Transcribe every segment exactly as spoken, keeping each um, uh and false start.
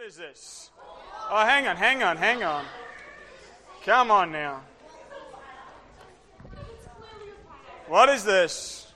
is this? Oh, hang on, hang on, hang on. Come on now. What is this?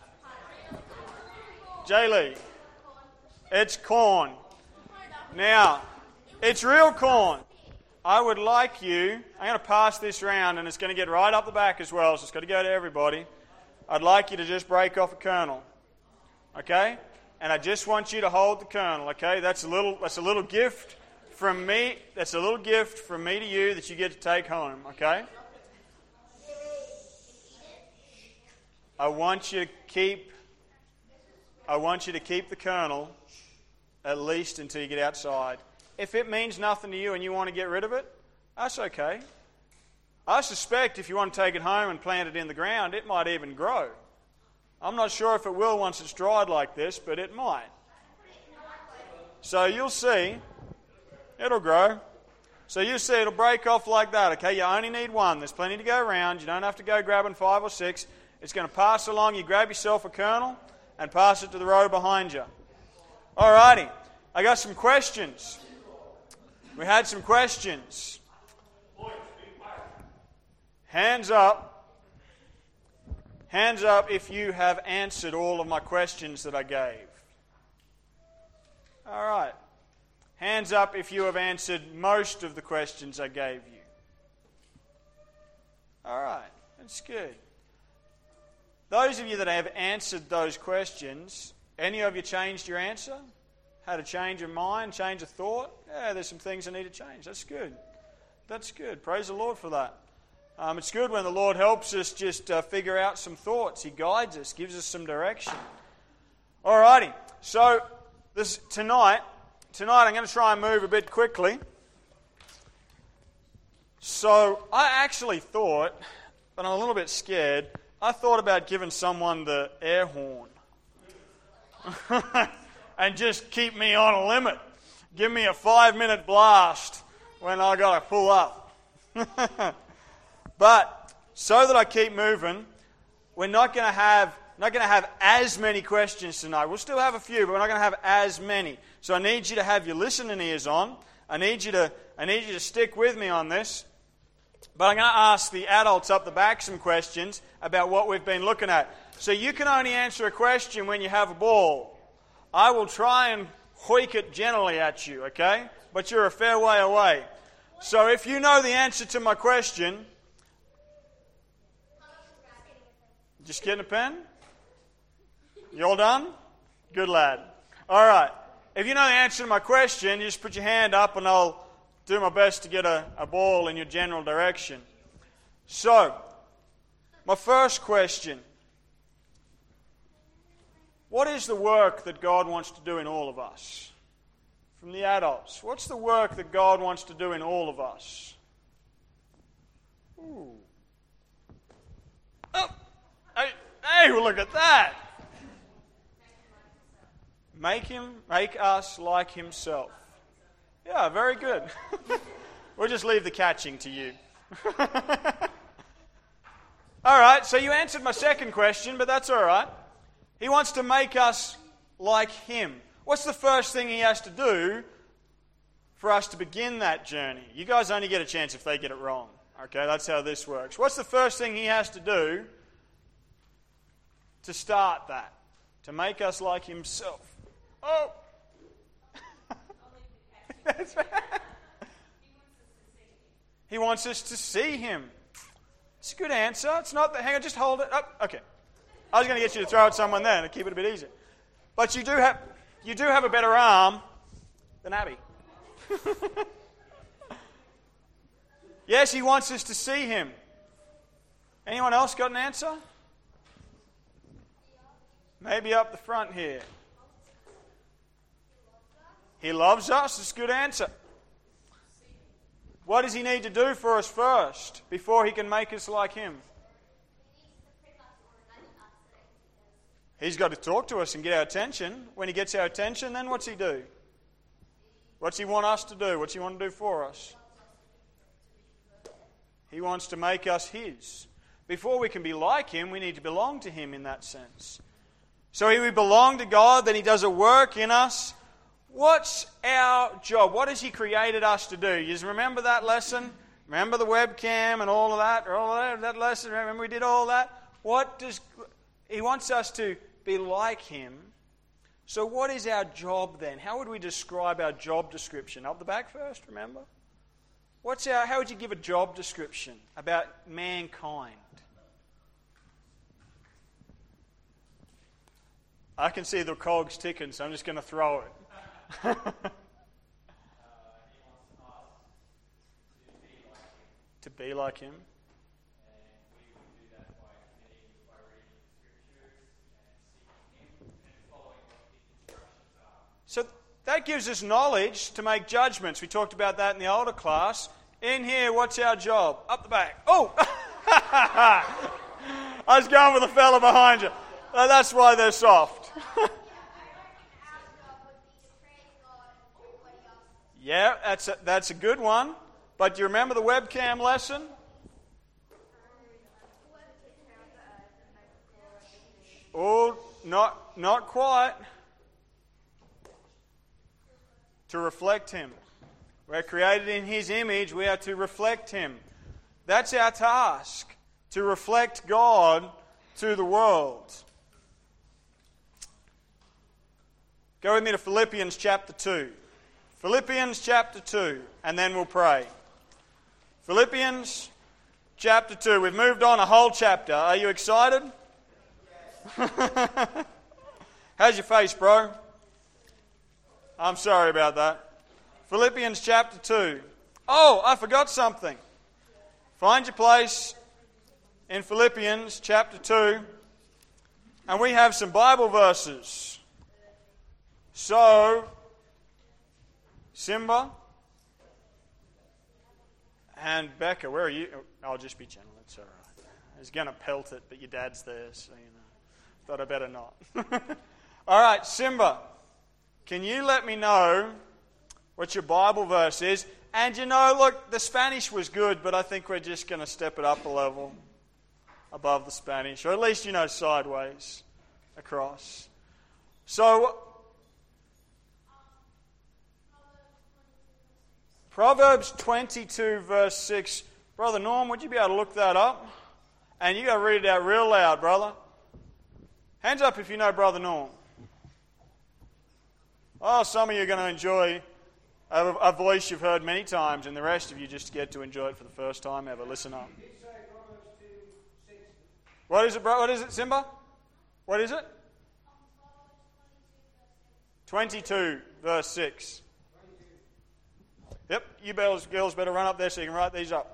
Jaylee. It's corn. Now, it's real corn. I would like you, I'm going to pass this round and it's going to get right up the back as well, so it's got to go to everybody. I'd like you to just break off a kernel. Okay? And I just want you to hold the kernel, okay? That's a little that's a little gift from me. That's a little gift from me to you that you get to take home, okay? I want you to keep I want you to keep the kernel at least until you get outside. If it means nothing to you and you want to get rid of it, that's okay. I suspect if you want to take it home and plant it in the ground, it might even grow. I'm not sure if it will once it's dried like this, but it might. So you'll see. It'll grow. So you'll see it'll break off like that, okay? You only need one. There's plenty to go around. You don't have to go grabbing five or six. It's going to pass along. You grab yourself a kernel and pass it to the row behind you. All righty. I got some questions. We had some questions. Hands up. Hands up if you have answered all of my questions that I gave. All right. Hands up if you have answered most of the questions I gave you. All right. That's good. Those of you that have answered those questions, any of you changed your answer? Had a change of mind, change of thought? Yeah, there's some things I need to change. That's good. That's good. Praise the Lord for that. Um, it's good when the Lord helps us just uh, figure out some thoughts. He guides us, gives us some direction. All righty. So this tonight, tonight I'm going to try and move a bit quickly. So I actually thought, but I'm a little bit scared, I thought about giving someone the air horn. And just keep me on a limit. Give me a five-minute blast when I got to pull up. But so that I keep moving, we're not going to have not going to have as many questions tonight. We'll still have a few, but we're not going to have as many. So I need you to have your listening ears on. I need you to I need you to stick with me on this. But I'm going to ask the adults up the back some questions about what we've been looking at. So you can only answer a question when you have a ball. I will try and hoik it gently at you, okay? But you're a fair way away. So if you know the answer to my question, just getting a pen? You all done? Good lad. All right. If you know the answer to my question, you just put your hand up and I'll do my best to get a, a ball in your general direction. So, my first question. What is the work that God wants to do in all of us? From the adults. What's the work that God wants to do in all of us? Ooh. Oh. Hey, hey, look at that. Make him, make us like himself. Yeah, very good. We'll just leave the catching to you. All right, so you answered my second question, but that's all right. He wants to make us like him. What's the first thing he has to do for us to begin that journey? You guys only get a chance if they get it wrong. Okay, that's how this works. What's the first thing he has to do to start that? To make us like himself. Oh! That's right. He wants us to see him. It's a good answer. It's not that. Hang on, just hold it up. Okay. I was going to get you to throw at someone there to keep it a bit easier. But you do have you do have a better arm than Abby. Yes, he wants us to see him. Anyone else got an answer? Maybe up the front here. He loves us. That's a good answer. What does he need to do for us first before he can make us like him? He's got to talk to us and get our attention. When he gets our attention, then what's he do? What's he want us to do? What's he want to do for us? He wants to make us his. Before we can be like him, we need to belong to him in that sense. So if we belong to God, then he does a work in us. what's our job? What has He created us to do? You remember that lesson? Remember the webcam and all of that? All of that, that lesson? Remember we did all that? What does He wants us to be like Him. So what is our job then? How would we describe our job description? Up the back first, remember? What's our? How would you give a job description about mankind? I can see the cogs ticking, so I'm just going to throw it. To be like Him. And we would do that by committing, by reading the Scriptures and seeking Him and following what His instructions are. So that gives us knowledge to make judgments. We talked about that in the older class. In here, what's our job? Up the back. Oh! I was going with the fella behind you. Oh, that's why they're soft. Yeah, that's a, that's a good one. But do you remember the webcam lesson? Oh, not not quite. To reflect Him. We're created in His image. We are to reflect Him. That's our task. To reflect God to the world. Go with me to Philippians chapter two. Philippians chapter two, and then we'll pray. Philippians chapter two. We've moved on a whole chapter. Are you excited? How's your face, bro? I'm sorry about that. Philippians chapter two. Oh, I forgot something. Find your place in Philippians chapter two. And we have some Bible verses. So, Simba and Becca, where are you? I'll just be gentle, it's all right. I was going to pelt it, but your dad's there, so you know. Thought I better not. All right, Simba, can you let me know what your Bible verse is? And you know, look, the Spanish was good, but I think we're just going to step it up a level above the Spanish, or at least, you know, sideways across. So, Proverbs twenty-two, verse six. Brother Norm, would you be able to look that up? And you got to read it out real loud, brother. Hands up if you know Brother Norm. Oh, some of you are going to enjoy a, a voice you've heard many times, and the rest of you just get to enjoy it for the first time ever. Listen up. What is it, bro? What is it, Simba? What is it? twenty-two, verse six. Yep, you girls, girls better run up there so you can write these up.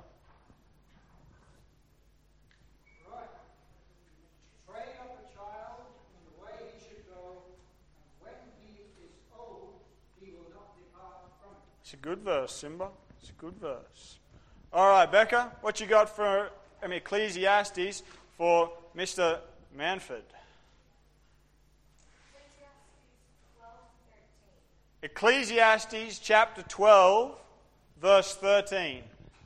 Right. Train up a child in the way he should go, and when he is old, he will not depart from it. It's a good verse, Simba. It's a good verse. All right, Becca, what you got for I mean, Ecclesiastes for Mister Manford? Ecclesiastes chapter twelve, verse thirteen.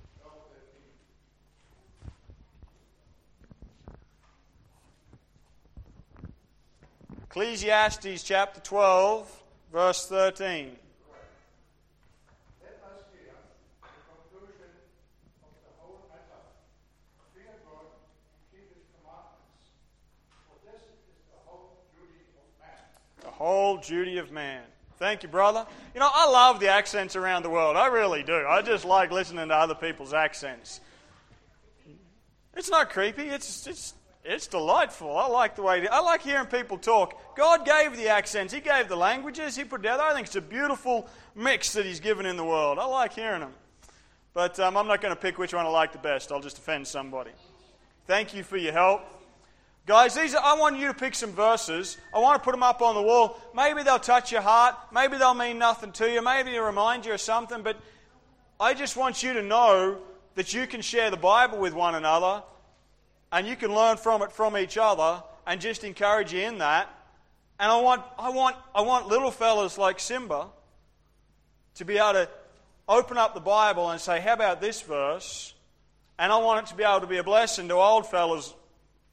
Ecclesiastes chapter twelve, verse thirteen. Let us hear the conclusion of the whole matter. Fear God and keep His commandments, for this is the whole duty of man. The whole duty of man. Thank you, brother. You know, I love the accents around the world. I really do. I just like listening to other people's accents. It's not creepy. It's it's it's delightful. I like the way I like hearing people talk. God gave the accents. He gave the languages. He put together. I think it's a beautiful mix that He's given in the world. I like hearing them. But um, I'm not going to pick which one I like the best. I'll just offend somebody. Thank you for your help. Guys, these are, I want you to pick some verses. I want to put them up on the wall. Maybe they'll touch your heart. Maybe they'll mean nothing to you. Maybe they'll remind you of something. But I just want you to know that you can share the Bible with one another and you can learn from it from each other and just encourage you in that. And I want, I want, I want little fellas like Simba to be able to open up the Bible and say, how about this verse? And I want it to be able to be a blessing to old fellas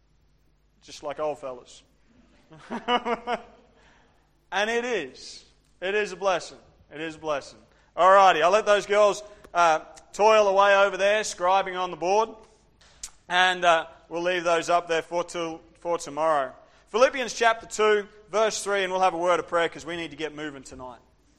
just like old fellas. And it is. It is a blessing. It is a blessing. All righty, I'll let those girls uh, toil away over there, scribing on the board. And uh, we'll leave those up there for, to, for tomorrow. Philippians chapter two, verse three, and we'll have a word of prayer because we need to get moving tonight.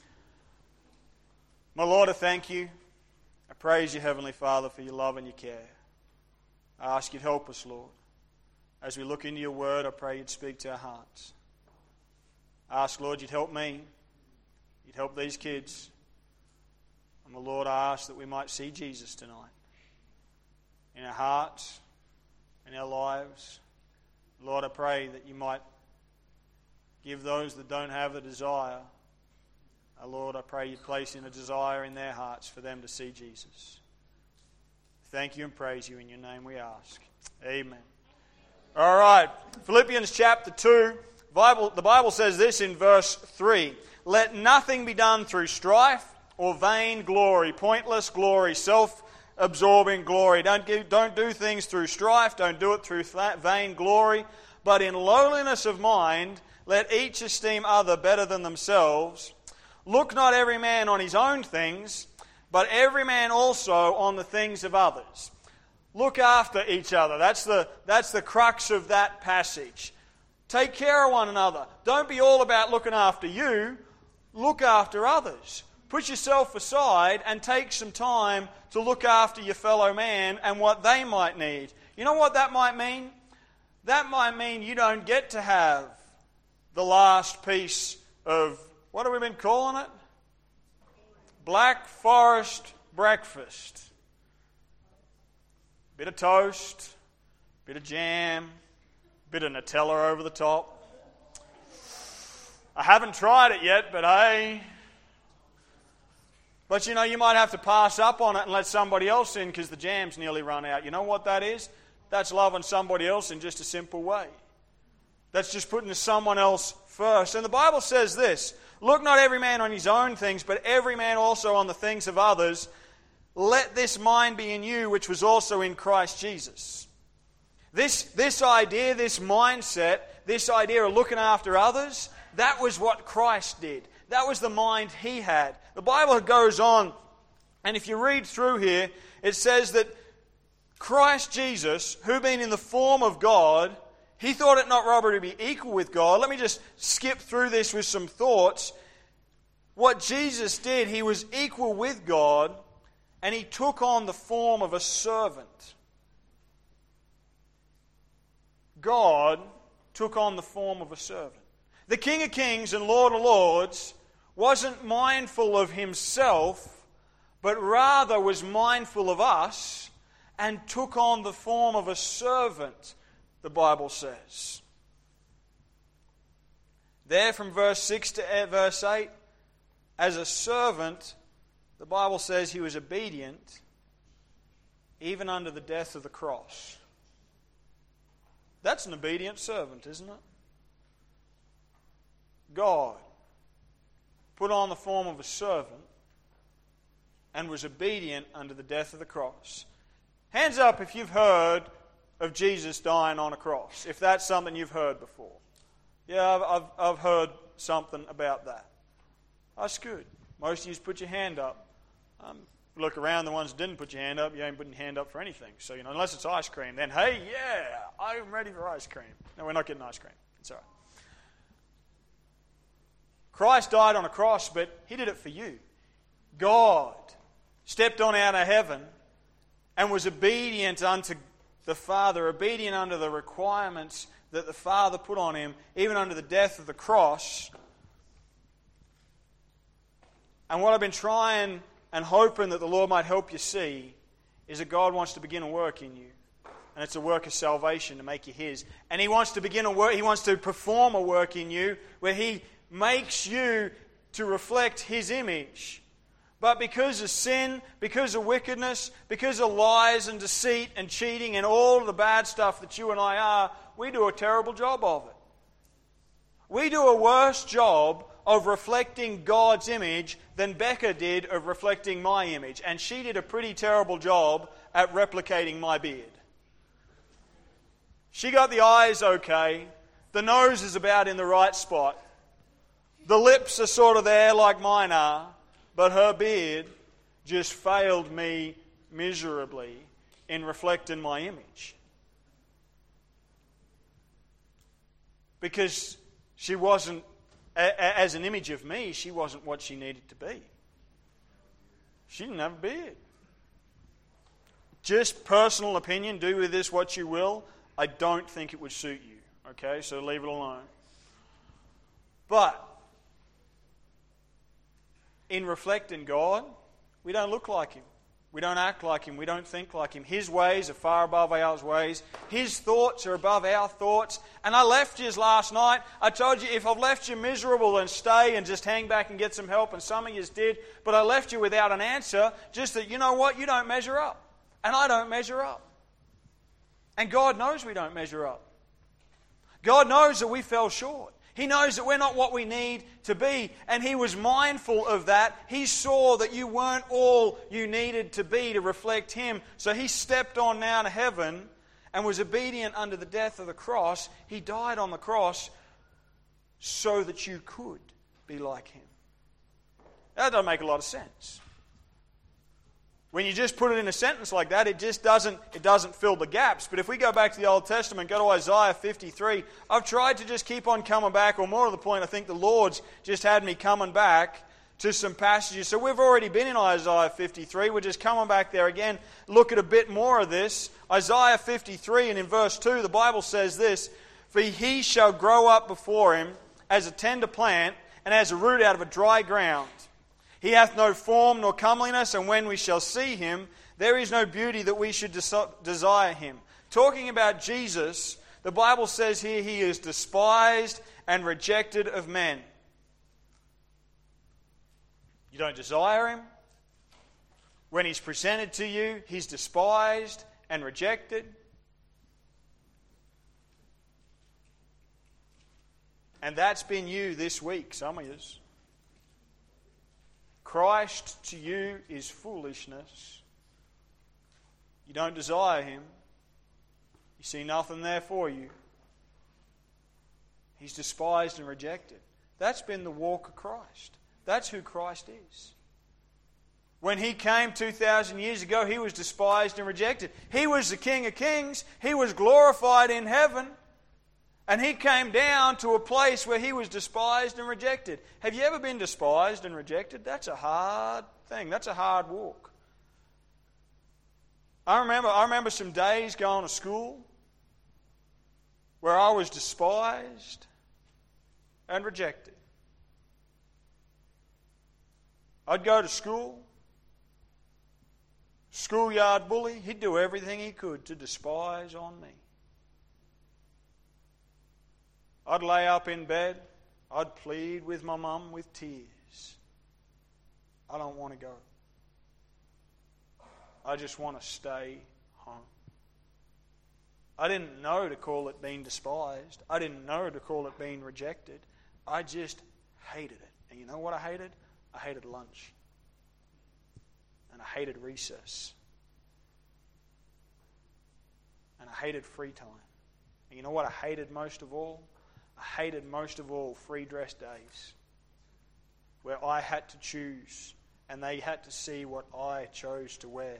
My Lord, I thank you. I praise you, Heavenly Father, for your love and your care. I ask you to help us, Lord. As we look into your word, I pray you'd speak to our hearts. I ask, Lord, you'd help me. You'd help these kids. And, my Lord, I ask that we might see Jesus tonight. In our hearts, in our lives. Lord, I pray that you might give those that don't have the desire. Oh, Lord, I pray you place in a desire in their hearts for them to see Jesus. Thank you and praise you. In your name we ask. Amen. All right. Philippians chapter two. Bible, the Bible says this in verse three. Let nothing be done through strife or vain glory, pointless glory, self-absorbing glory. Don't, give, don't do things through strife. Don't do it through vain glory. But in lowliness of mind, let each esteem other better than themselves. Look not every man on his own things, but every man also on the things of others. Look after each other. That's the, that's the crux of that passage. Take care of one another. Don't be all about looking after you. Look after others. Put yourself aside and take some time to look after your fellow man and what they might need. You know what that might mean? That might mean you don't get to have the last piece of, what have we been calling it? Black Forest breakfast. Bit of toast, bit of jam, bit of Nutella over the top. I haven't tried it yet, but hey. But you know, you might have to pass up on it and let somebody else in because the jam's nearly run out. You know what that is? That's loving somebody else in just a simple way. That's just putting someone else first. And the Bible says this, look not every man on his own things, but every man also on the things of others. Let this mind be in you, which was also in Christ Jesus. This, this idea, this mindset, this idea of looking after others, that was what Christ did. That was the mind he had. The Bible goes on, and if you read through here, it says that Christ Jesus, who being in the form of God, he thought it not robbery to be equal with God. Let me just skip through this with some thoughts. What Jesus did, he was equal with God, and he took on the form of a servant. God took on the form of a servant. The King of Kings and Lord of Lords wasn't mindful of himself, but rather was mindful of us and took on the form of a servant, the Bible says. There from verse six to verse eight, as a servant, the Bible says he was obedient even under the death of the cross. That's an obedient servant, isn't it? God put on the form of a servant and was obedient under the death of the cross. Hands up if you've heard of Jesus dying on a cross, if that's something you've heard before. Yeah, I've, I've, I've heard something about that. That's good. Most of you put your hand up. Um, look around, the ones that didn't put your hand up, you ain't putting your hand up for anything. So, you know, unless it's ice cream, then, hey, yeah, I'm ready for ice cream. No, we're not getting ice cream. It's all right. Christ died on a cross, but he did it for you. God stepped on out of heaven and was obedient unto the Father, obedient under the requirements that the Father put on him, even under the death of the cross. And what I've been trying and hoping that the Lord might help you see is that God wants to begin a work in you. And it's a work of salvation to make you His. And He wants to begin a work, He wants to perform a work in you where He makes you to reflect His image. But because of sin, because of wickedness, because of lies and deceit and cheating and all of the bad stuff that you and I are, we do a terrible job of it. We do a worse job of reflecting God's image than Becca did of reflecting my image. And she did a pretty terrible job at replicating my beard. She got the eyes okay. The nose is about in the right spot. The lips are sort of there like mine are, but her beard just failed me miserably in reflecting my image. Because she wasn't, as an image of me, she wasn't what she needed to be. She didn't have a beard. Just personal opinion, do with this what you will. I don't think it would suit you. Okay, so leave it alone. But in reflecting God, we don't look like Him. We don't act like Him. We don't think like Him. His ways are far above our ways. His thoughts are above our thoughts. And I left you last night. I told you, if I've left you miserable, then stay and just hang back and get some help. And some of you did. But I left you without an answer. Just that, you know what? You don't measure up. And I don't measure up. And God knows we don't measure up. God knows that we fell short. He knows that we're not what we need to be, and He was mindful of that. He saw that you weren't all you needed to be to reflect Him, so He stepped on down to heaven and was obedient unto the death of the cross. He died on the cross so that you could be like Him. That doesn't make a lot of sense. When you just put it in a sentence like that, it just doesn't, it doesn't fill the gaps. But if we go back to the Old Testament, go to Isaiah fifty-three, I've tried to just keep on coming back, or more to the point, I think the Lord's just had me coming back to some passages. So we've already been in Isaiah fifty-three. We're just coming back there again, look at a bit more of this. Isaiah fifty-three, and in verse two, the Bible says this, "For he shall grow up before him as a tender plant, and as a root out of a dry ground. He hath no form nor comeliness, and when we shall see Him, there is no beauty that we should des- desire Him." Talking about Jesus, the Bible says here He is despised and rejected of men. You don't desire Him. When He's presented to you, He's despised and rejected. And that's been you this week, some of you. Christ to you is foolishness. You don't desire Him. You see nothing there for you. He's despised and rejected. That's been the walk of Christ. That's who Christ is. When He came two thousand years ago, He was despised and rejected. He was the King of Kings. He was glorified in heaven. And He came down to a place where He was despised and rejected. Have you ever been despised and rejected? That's a hard thing. That's a hard walk. I remember, I remember some days going to school where I was despised and rejected. I'd go to school, schoolyard bully. He'd do everything he could to despise on me. I'd lay up in bed. I'd plead with my mum with tears. I don't want to go. I just want to stay home. I didn't know to call it being despised. I didn't know to call it being rejected. I just hated it. And you know what I hated? I hated lunch. And I hated recess. And I hated free time. And you know what I hated most of all? I hated most of all free dress days where I had to choose and they had to see what I chose to wear.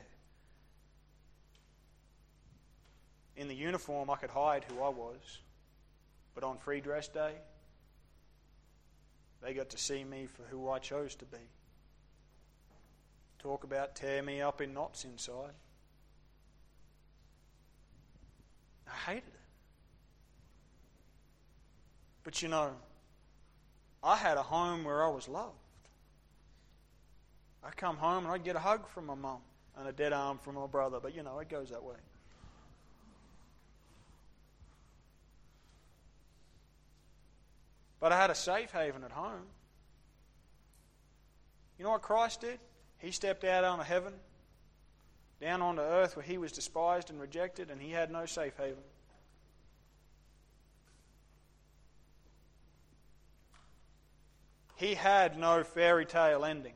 In the uniform, I could hide who I was, but on free dress day, they got to see me for who I chose to be. Talk about tear me up in knots inside. I hated it. But you know, I had a home where I was loved. I'd come home and I'd get a hug from my mum and a dead arm from my brother, but you know, it goes that way. But I had a safe haven at home. You know what Christ did? He stepped out onto heaven, down onto earth where He was despised and rejected, and He had no safe haven. He had no fairy tale ending.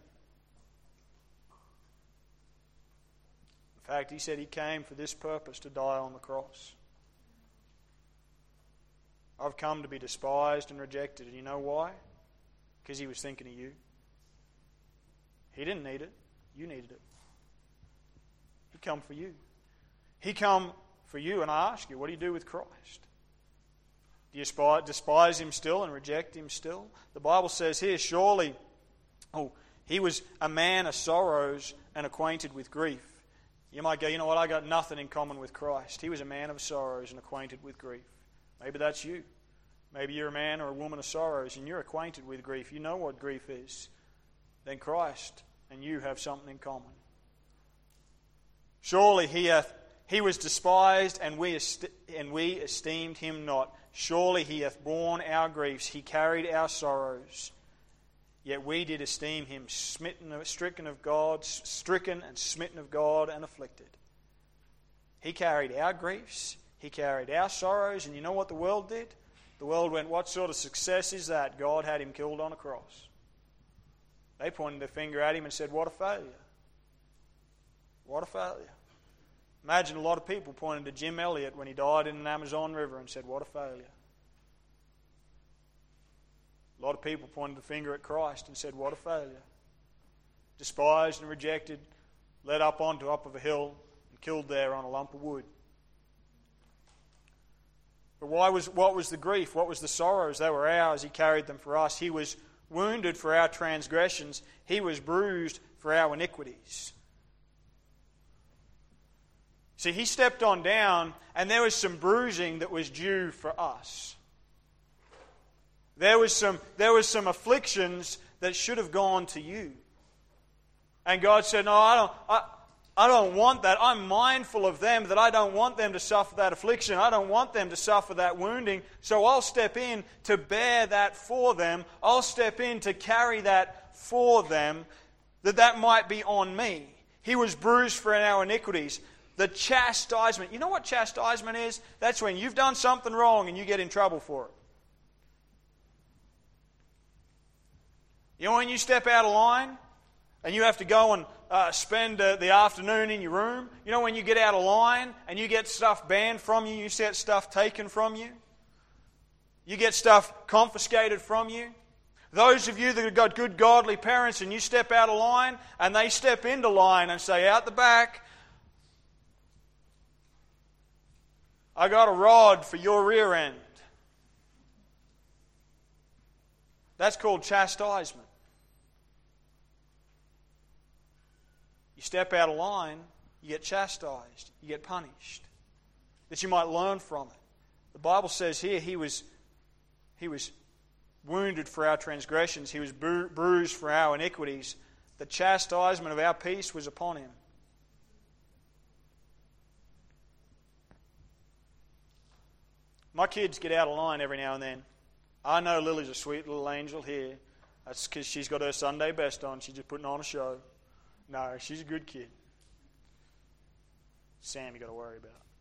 In fact, He said He came for this purpose, to die on the cross. I've come to be despised and rejected. And you know why? because he was thinking of you. He didn't need it. You needed it. He come for you. He come for you, and I ask you, what do you do with Christ? Do you despise him still and reject him still? The Bible says here, surely, oh, he was a man of sorrows and acquainted with grief. You might go, you know what, I got nothing in common with Christ. He was a man of sorrows and acquainted with grief. Maybe that's you. Maybe you're a man or a woman of sorrows and you're acquainted with grief. You know what grief is. Then Christ and you have something in common. Surely he hath, he was despised and we, est- and we esteemed him not. Surely he hath borne our griefs. He carried our sorrows. Yet we did esteem him smitten, stricken of God, stricken and smitten of God and afflicted. He carried our griefs. He carried our sorrows. And you know what the world did? The world went, what sort of success is that? God had him killed on a cross. They pointed their finger at him and said, what a failure. What a failure. Imagine a lot of people pointing to Jim Elliot when he died in an Amazon river and said, what a failure. A lot of people pointed the finger at Christ and said, what a failure. Despised and rejected, led up onto up of a hill and killed there on a lump of wood. But why was what was the grief? What was the sorrows? They were ours. He carried them for us. He was wounded for our transgressions. He was bruised for our iniquities. See, he stepped on down, and there was some bruising that was due for us. There was some, there was some afflictions that should have gone to you. And God said, no, I don't, I, I don't want that. I'm mindful of them, that I don't want them to suffer that affliction. I don't want them to suffer that wounding. So I'll step in to bear that for them. I'll step in to carry that for them, that that might be on me. He was bruised for our iniquities. The chastisement. You know what chastisement is? That's when you've done something wrong and you get in trouble for it. You know when you step out of line and you have to go and uh, spend uh, the afternoon in your room? You know when you get out of line and you get stuff banned from you, you get stuff taken from you? You get stuff confiscated from you? Those of you that have got good godly parents and you step out of line and they step into line and say, out the back, I got a rod for your rear end. That's called chastisement. You step out of line, you get chastised, you get punished. That you might learn from it. The Bible says here he was, he was wounded for our transgressions, he was bru- bruised for our iniquities. The chastisement of our peace was upon him. My kids get out of line every now and then. I know Lily's a sweet little angel here. That's because she's got her Sunday best on. She's just putting on a show. No, she's a good kid. Sam, you got to worry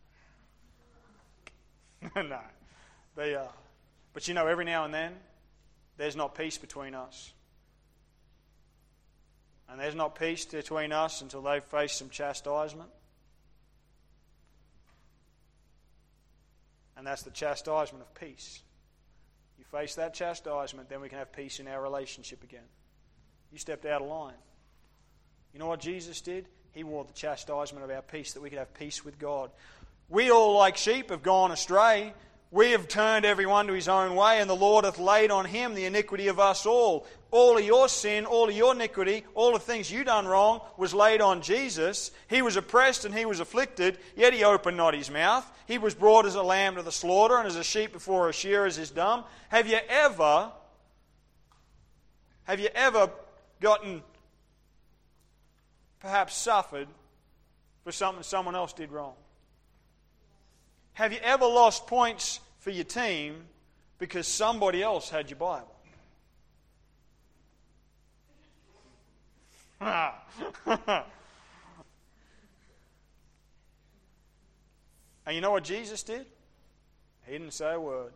about. No, they are. But you know, every now and then, there's not peace between us. And there's not peace between us until they face some chastisement. And that's the chastisement of peace. You face that chastisement, then we can have peace in our relationship again. You stepped out of line. You know what Jesus did? He wore the chastisement of our peace, that we could have peace with God. We all, like sheep, have gone astray. We have turned everyone to his own way, and the Lord hath laid on him the iniquity of us all. All of your sin, all of your iniquity, all the things you done wrong was laid on Jesus. He was oppressed and he was afflicted, yet he opened not his mouth. He was brought as a lamb to the slaughter, and as a sheep before a shearers is dumb. Have you ever, have you ever gotten, perhaps suffered for something someone else did wrong? Have you ever lost points for your team because somebody else had your Bible? And you know what Jesus did? He didn't say a word.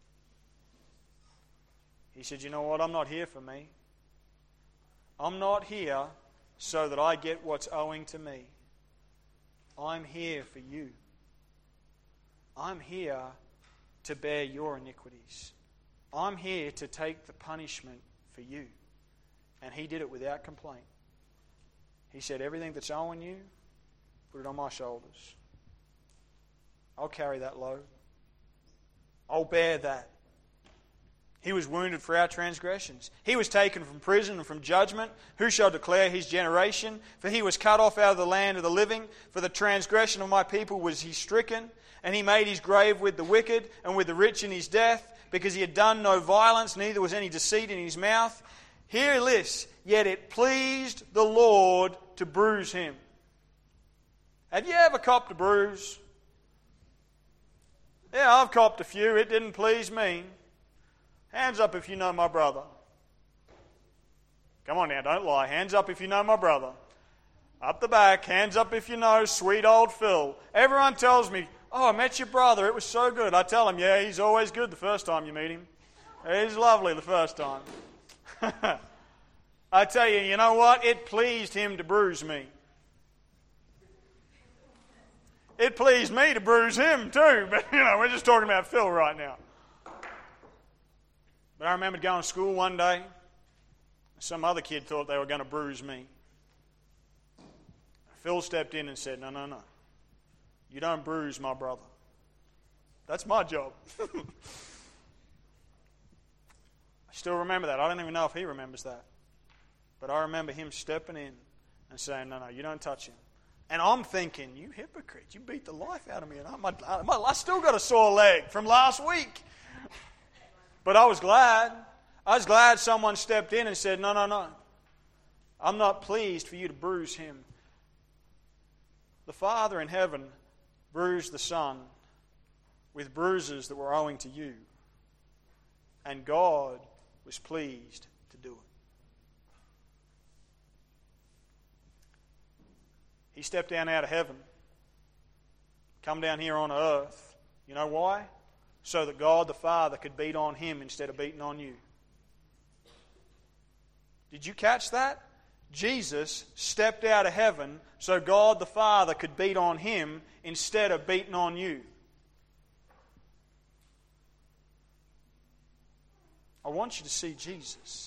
He said, you know what? I'm not here for me. I'm not here so that I get what's owing to me. I'm here for you. I'm here to bear your iniquities. I'm here to take the punishment for you. And He did it without complaint. He said, everything that's owing you, put it on my shoulders. I'll carry that load. I'll bear that. He was wounded for our transgressions. He was taken from prison and from judgment. Who shall declare His generation? For He was cut off out of the land of the living. For the transgression of my people was He stricken. And He made His grave with the wicked and with the rich in His death, because He had done no violence, neither was any deceit in His mouth. Hear this, yet it pleased the Lord to bruise Him. Have you ever copped a bruise? Yeah, I've copped a few. It didn't please me. Hands up if you know my brother. Come on now, don't lie. Hands up if you know my brother. Up the back, hands up if you know sweet old Phil. Everyone tells me, oh, I met your brother. It was so good. I tell them, yeah, he's always good the first time you meet him. He's lovely the first time. I tell you, you know what? It pleased Him to bruise me. It pleased me to bruise him too, but you know, we're just talking about Phil right now. But I remember going to school one day. Some other kid thought they were going to bruise me. Phil stepped in and said, no, no, no. You don't bruise my brother. That's my job. I still remember that. I don't even know if he remembers that. But I remember him stepping in and saying, no, no, you don't touch him. And I'm thinking, you hypocrite, you beat the life out of me. And I'm, I'm, I still got a sore leg from last week. But I was glad. I was glad someone stepped in and said, no, no, no. I'm not pleased for you to bruise him. The Father in heaven bruised the Son with bruises that were owing to you. And God was pleased to do it. He stepped down out of heaven, come down here on earth. You know why? So that God the Father could beat on Him instead of beating on you. Did you catch that? Jesus stepped out of heaven so God the Father could beat on Him instead of beating on you. I want you to see Jesus.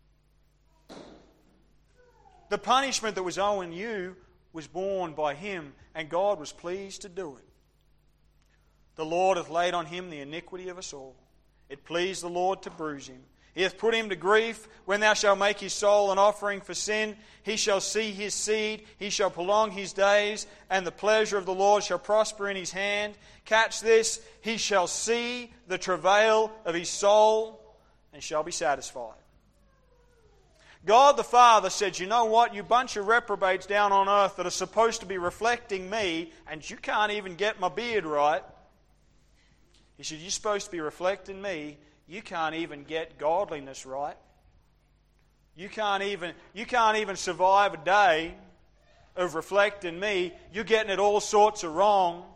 The punishment that was owing you was borne by Him, and God was pleased to do it. The Lord hath laid on Him the iniquity of us all. It pleased the Lord to bruise Him. He hath put Him to grief. When thou shalt make His soul an offering for sin, He shall see His seed, He shall prolong His days, and the pleasure of the Lord shall prosper in His hand. Catch this, He shall see the travail of His soul, and shall be satisfied. God the Father said, you know what, you bunch of reprobates down on earth that are supposed to be reflecting me, and you can't even get my beard right. He said, you're supposed to be reflecting me. You can't even get godliness right. You can't even, you can't even survive a day of reflecting me. You're getting it all sorts of wrong.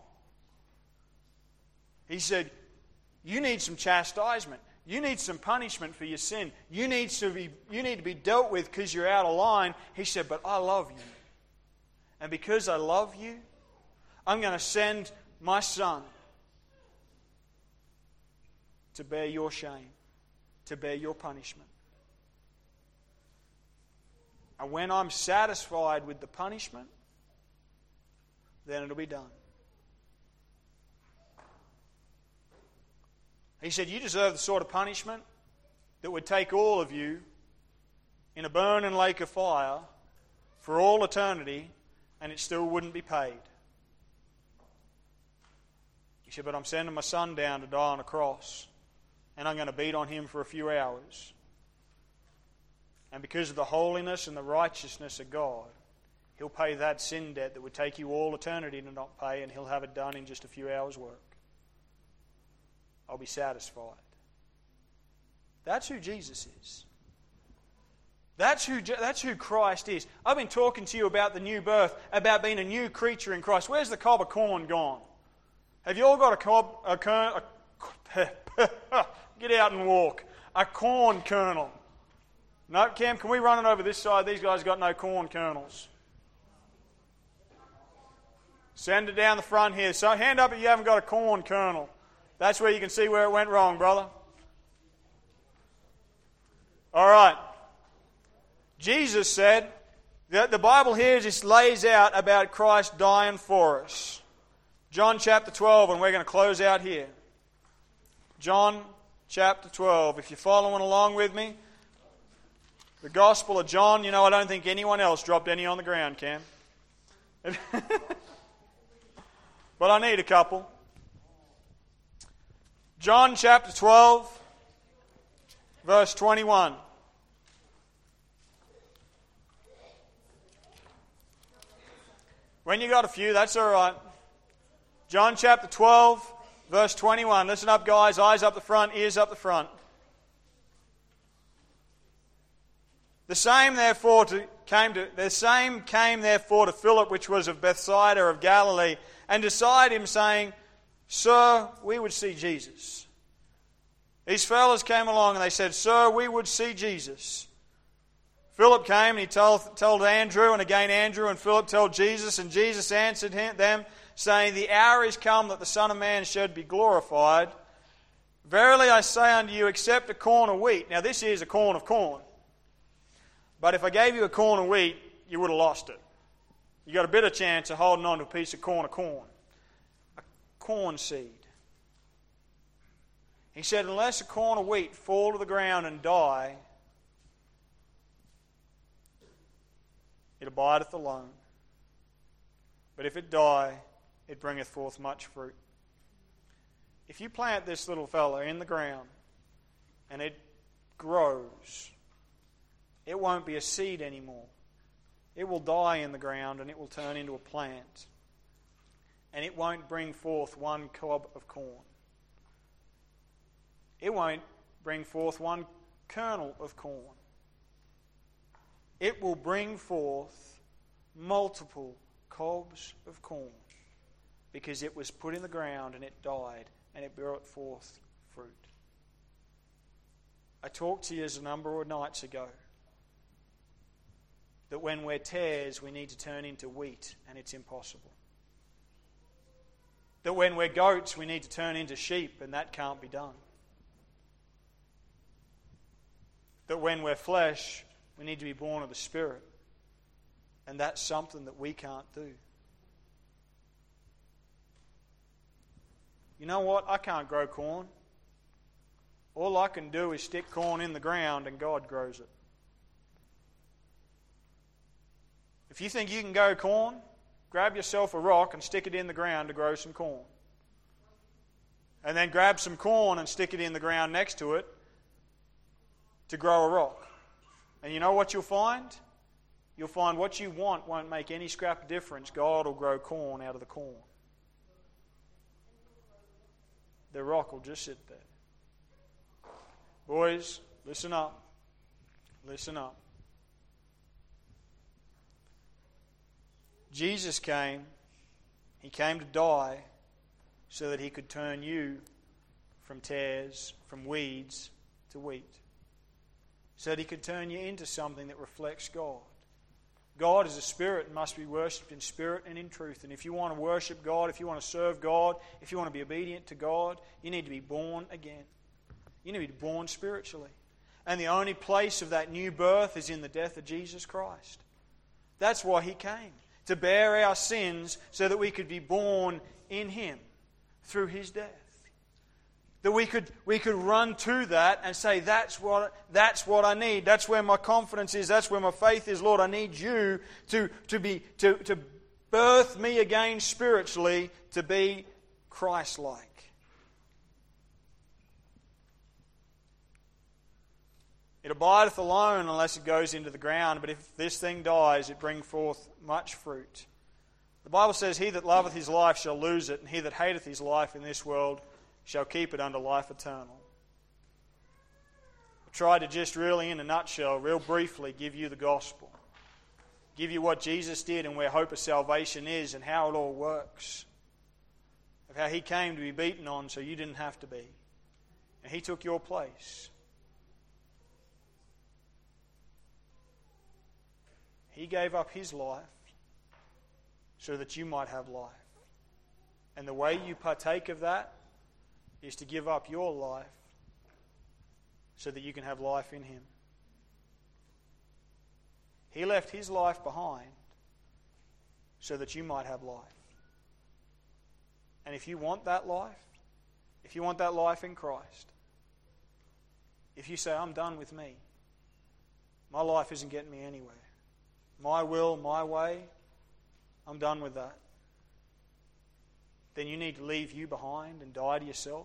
He said, you need some chastisement. You need some punishment for your sin. You need to be, you need to be dealt with because you're out of line. He said, but I love you. And because I love you, I'm going to send my Son to bear your shame, to bear your punishment. And when I'm satisfied with the punishment, then it'll be done. He said, you deserve the sort of punishment that would take all of you in a burning lake of fire for all eternity, and it still wouldn't be paid. He said, but I'm sending my Son down to die on a cross, and I'm going to beat on Him for a few hours. And because of the holiness and the righteousness of God, He'll pay that sin debt that would take you all eternity to not pay, and He'll have it done in just a few hours' work. I'll be satisfied. That's who Jesus is. That's who, that's who Christ is. I've been talking to you about the new birth, about being a new creature in Christ. Where's the cob of corn gone? Have you all got a cob, a kernel, a, get out and walk, a corn kernel? No, Cam, can we run it over this side? These guys got no corn kernels. Send it down the front here. So hand up if you haven't got a corn kernel. That's where you can see where it went wrong, brother. All right. Jesus said, the, the Bible here just lays out about Christ dying for us. John chapter twelve, and we're going to close out here. John chapter twelve. If you're following along with me, the Gospel of John, you know, I don't think anyone else dropped any on the ground, Cam. But I need a couple. John chapter twelve, verse twenty-one. When you got a few, that's all right. John chapter twelve, verse twenty-one. Listen up, guys. Eyes up the front, ears up the front. The same therefore to, came to the same came therefore to Philip, which was of Bethsaida of Galilee, and desired him, saying, Sir, we would see Jesus. These fellows came along and they said, Sir, we would see Jesus. Philip came and he told, told Andrew, and again Andrew and Philip told Jesus, and Jesus answered him, them, saying, The hour is come that the Son of Man should be glorified. Verily I say unto you, except a corn of wheat. Now this is a corn of corn. But if I gave you a corn of wheat, you would have lost it. You got a better chance of holding on to a piece of corn of corn. A corn seed. He said, unless a corn of wheat fall to the ground and die, it abideth alone. But if it die, it bringeth forth much fruit. If you plant this little fella in the ground and it grows, it won't be a seed anymore. It will die in the ground and it will turn into a plant. And it won't bring forth one cob of corn. It won't bring forth one kernel of corn. It will bring forth multiple cobs of corn because it was put in the ground and it died and it brought forth fruit. I talked to you a number of nights ago that when we're tares, we need to turn into wheat, and it's impossible. That when we're goats, we need to turn into sheep, and that can't be done. That when we're flesh, we need to be born of the Spirit, and that's something that we can't do. You know what? I can't grow corn. All I can do is stick corn in the ground, and God grows it. If you think you can grow corn, grab yourself a rock and stick it in the ground to grow some corn. And then grab some corn and stick it in the ground next to it to grow a rock. And you know what you'll find? You'll find what you want won't make any scrap of difference. God will grow corn out of the corn. The rock will just sit there. Boys, listen up. Listen up. Jesus came, He came to die so that He could turn you from tares, from weeds, to wheat. So that He could turn you into something that reflects God. God is a spirit and must be worshipped in spirit and in truth. And if you want to worship God, if you want to serve God, if you want to be obedient to God, you need to be born again. You need to be born spiritually. And the only place of that new birth is in the death of Jesus Christ. That's why He came. To bear our sins so that we could be born in Him through His death. That we could we could run to that and say, that's what that's what I need. That's where my confidence is. That's where my faith is. Lord, I need you to, to be to, to birth me again spiritually to be Christ-like. It abideth alone unless it goes into the ground, but if this thing dies, it bring forth much fruit. The Bible says, He that loveth his life shall lose it, and he that hateth his life in this world shall keep it unto life eternal. I tried to just really, in a nutshell, real briefly, give you the gospel. Give you what Jesus did and where hope of salvation is and how it all works. Of how He came to be beaten on so you didn't have to be. And He took your place. He gave up His life so that you might have life. And the way you partake of that is to give up your life so that you can have life in Him. He left His life behind so that you might have life. And if you want that life, if you want that life in Christ, if you say, I'm done with me, my life isn't getting me anywhere, my will, my way, I'm done with that, then you need to leave you behind and die to yourself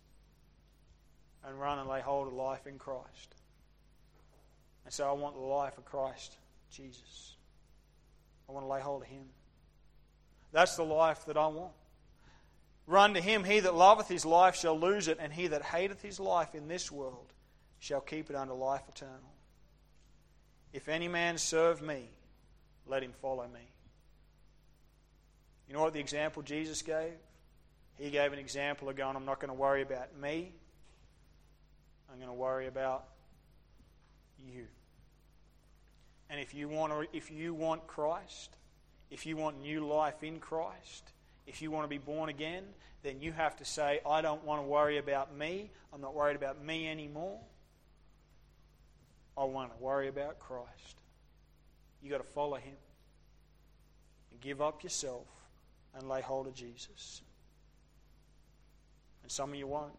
and run and lay hold of life in Christ. And so I want the life of Christ Jesus. I want to lay hold of Him. That's the life that I want. Run to Him. He that loveth his life shall lose it, and he that hateth his life in this world shall keep it unto life eternal. If any man serve me, let him follow me. You know what the example Jesus gave? He gave an example of going, I'm not going to worry about me. I'm going to worry about you. And if you want to, if you want Christ, if you want new life in Christ, if you want to be born again, then you have to say, I don't want to worry about me. I'm not worried about me anymore. I want to worry about Christ. You've got to follow Him. And give up yourself and lay hold of Jesus. And some of you won't.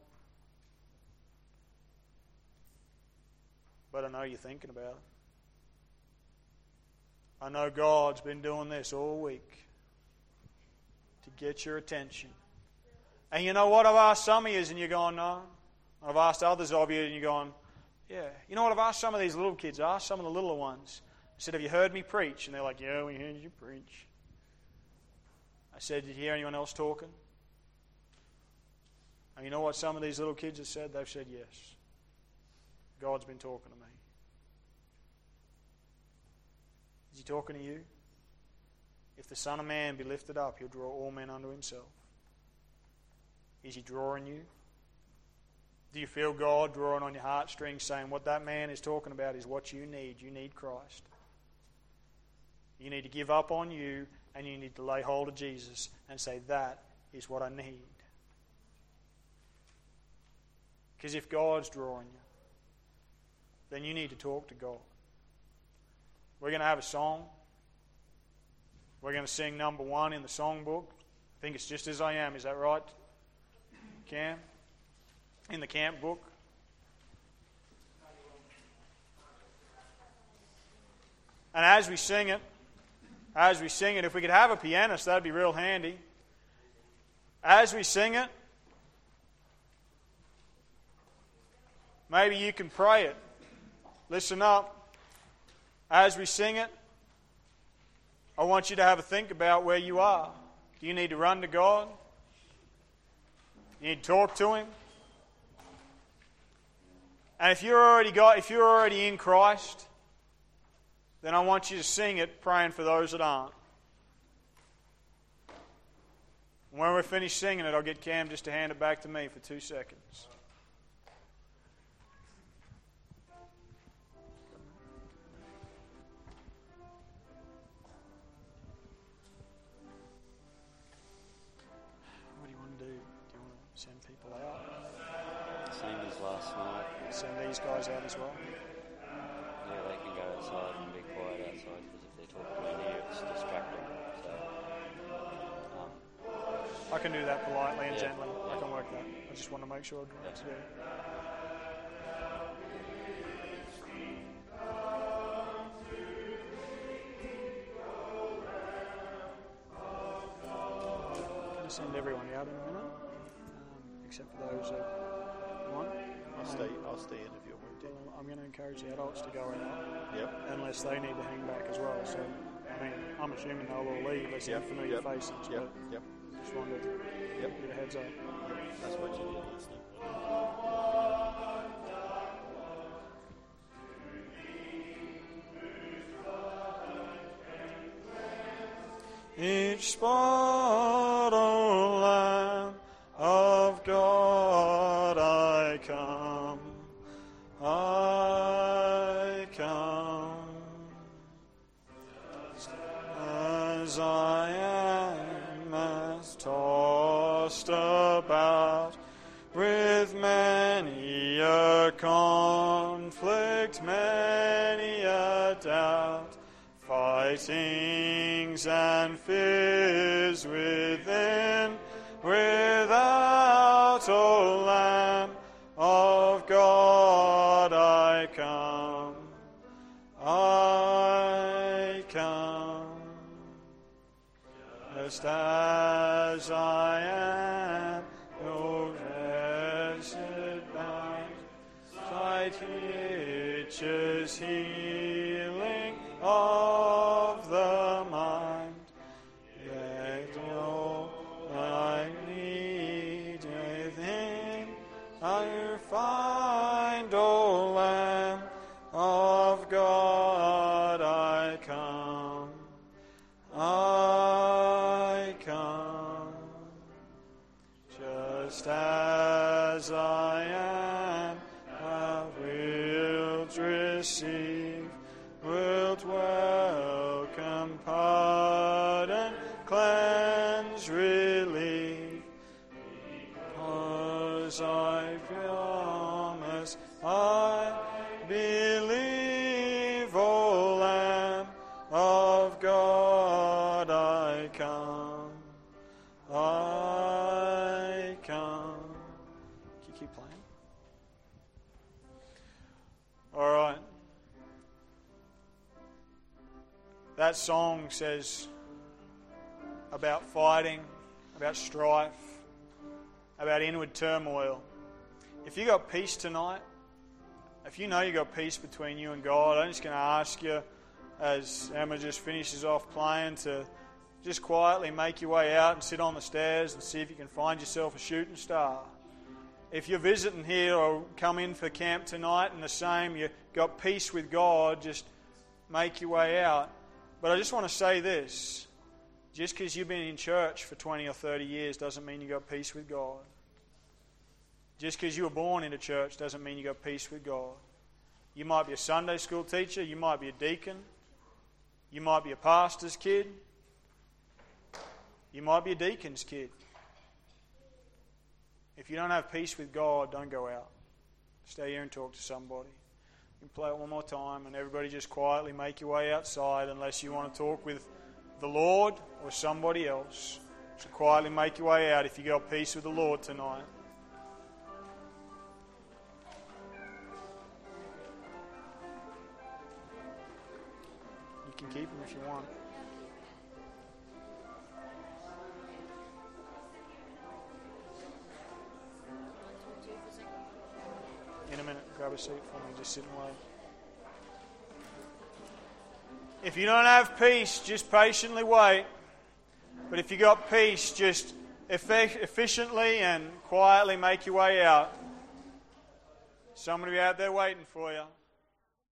But I know you're thinking about it. I know God's been doing this all week to get your attention. And you know what? I've asked some of you and you're going, no. I've asked others of you and you're going, yeah. You know what? I've asked some of these little kids. I asked some of the littler ones. I said, have you heard me preach? And they're like, yeah, we heard you preach. I said, did you hear anyone else talking? And you know what some of these little kids have said? They've said, yes. God's been talking to me. Is He talking to you? If the Son of Man be lifted up, He'll draw all men unto Himself. Is He drawing you? Do you feel God drawing on your heartstrings, saying what that man is talking about is what you need? You need Christ. You need to give up on you, and you need to lay hold of Jesus and say, that is what I need. Because if God's drawing you, then you need to talk to God. We're going to have a song. We're going to sing number one in the songbook. I think it's Just As I Am. Is that right, Cam? In the camp book. And as we sing it, as we sing it, if we could have a pianist, that'd be real handy. As we sing it, maybe you can pray it. Listen up. As we sing it, I want you to have a think about where you are. Do you need to run to God? You need to talk to Him? And if you're already got, if you're already in Christ, then I want you to sing it praying for those that aren't. When we're finished singing it, I'll get Cam just to hand it back to me for two seconds. What do you want to do? Do you want to send people out? Same as last night. Send these guys out as well? Yeah, they can go outside and be quiet outside because if they're talking in here, it's distracting. So, um, I can do that politely and Yeah. gently. I can work that. I just want to make sure I do what to do. I'm going to send everyone out in a minute, um, except for those that want. I'll stay. I'll stay in if you want me to. Well, I'm going to encourage the adults to go out, Yep. unless they need to hang back as well. So, I mean, I'm assuming they'll all leave. They see Yep. familiar Yep. faces, Yep. but Yep. just wanted to Yep. get a heads up. That's what you need listening. Each spot, O Lamb of God, I come, I come, as I am, as tossed about with many a conflict, many a doubt, Lightnings and fears within, without, O Lamb of God, I come, I come, just as I am, no wretched bound, sight hitches healing of the mind, yet all I need within I find, O Lamb of God, I come, I come, just as I am, thou wilt receive, wilt welcome, pardon, cleanse, relieve, because I promise, I believe, O Lamb of God, I come, I come. Can you keep playing? All right. That song says about fighting, about strife, about inward turmoil. If you got peace tonight, if you know you got peace between you and God, I'm just going to ask you, as Emma just finishes off playing, to just quietly make your way out and sit on the stairs and see if you can find yourself a shooting star. If you're visiting here or come in for camp tonight and the same, you got peace with God, just make your way out. But I just want to say this. Just because you've been in church for twenty or thirty years doesn't mean you got peace with God. Just because you were born into church doesn't mean you got peace with God. You might be a Sunday school teacher. You might be a deacon. You might be a pastor's kid. You might be a deacon's kid. If you don't have peace with God, don't go out. Stay here and talk to somebody. You can play it one more time, and everybody just quietly make your way outside unless you want to talk with the Lord or somebody else. So quietly make your way out if you got peace with the Lord tonight. You can keep them if you want. In a minute, grab a seat for me, just sit and wait. If you don't have peace, just patiently wait. But if you got peace, just efficiently and quietly make your way out. Somebody out there waiting for you.